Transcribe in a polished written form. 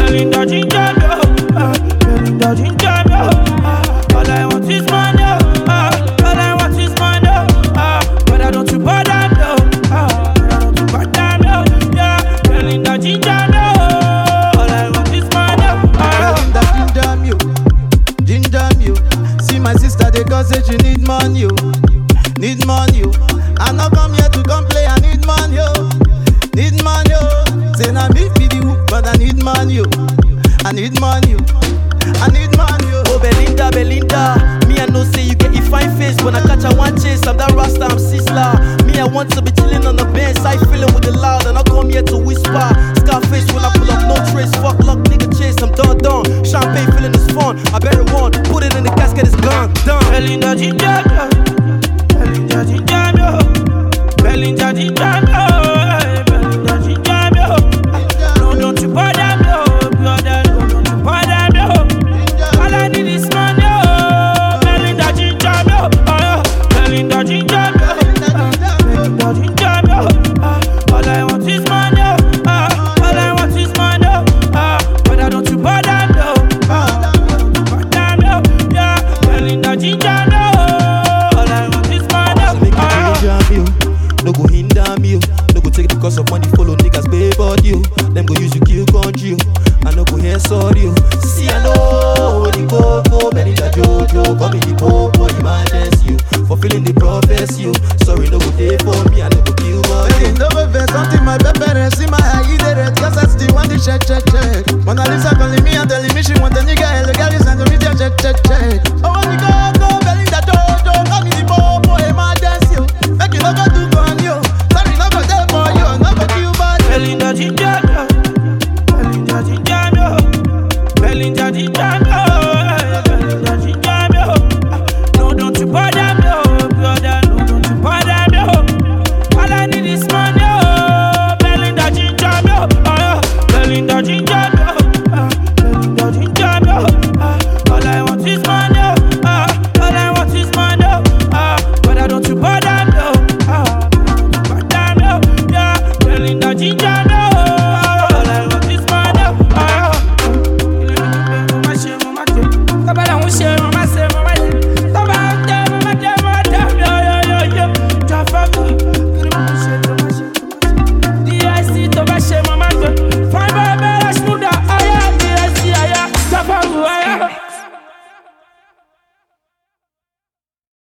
Belinda ginger me, Belinda ginger me, all I want is money, all I want is money, but I don't you bother me, but I don't you bother me, yeah. Belinda ginger me, all I want is money, Belinda ginger me, ginger me. See my sister, they go say she need money, need money. I not come here to come play, I need money, need money. Say na me be the hook, but I need money, I need money, I need money. Oh Belinda, Belinda, me I know say you get your fine face. When I catch a one chase, I'm that Rasta, I'm Sisla. Me I want to be chilling on the bench, I feeling with the loud, and I come here to whisper. Scarface when I pull up, no trace. Fuck luck, nigga chase, I'm done. Champagne feeling is fun, I bury one, put it in the casket, it's gone, done. Belinda ginger me, Belinda ginger me, Belinda ginger me, Belinda ginger me. No, don't you bother me, brother, no, don't you bother me. All I need is money, Belinda ginger me, Belinda ginger me, Belinda ginger me. All I want is money, all I want is money, brother, don't you bother me, bother me, yeah. Belinda ginger me, all I want is money. So make you ginger me, no go hinder me, no go take the cost of money, follow niggas pay body, them go use you kill country, I no go hear sorry. See I know the coco, Belinda Jojo, call me the popo, emergency, fulfilling the prophecy. Sorry no go day for me, I no go kill body. No go vex, something my pepper, see my eye, the red, cause I still want the check. Mona Lisa calling me and telling me she want a nigga, the girl is sending me the check. Oh, when you go, Belinda Jojo, call me the popo, emergency, make you no go do gun you. Sorry, no go there for you, no go kill body. Belinda ginger me,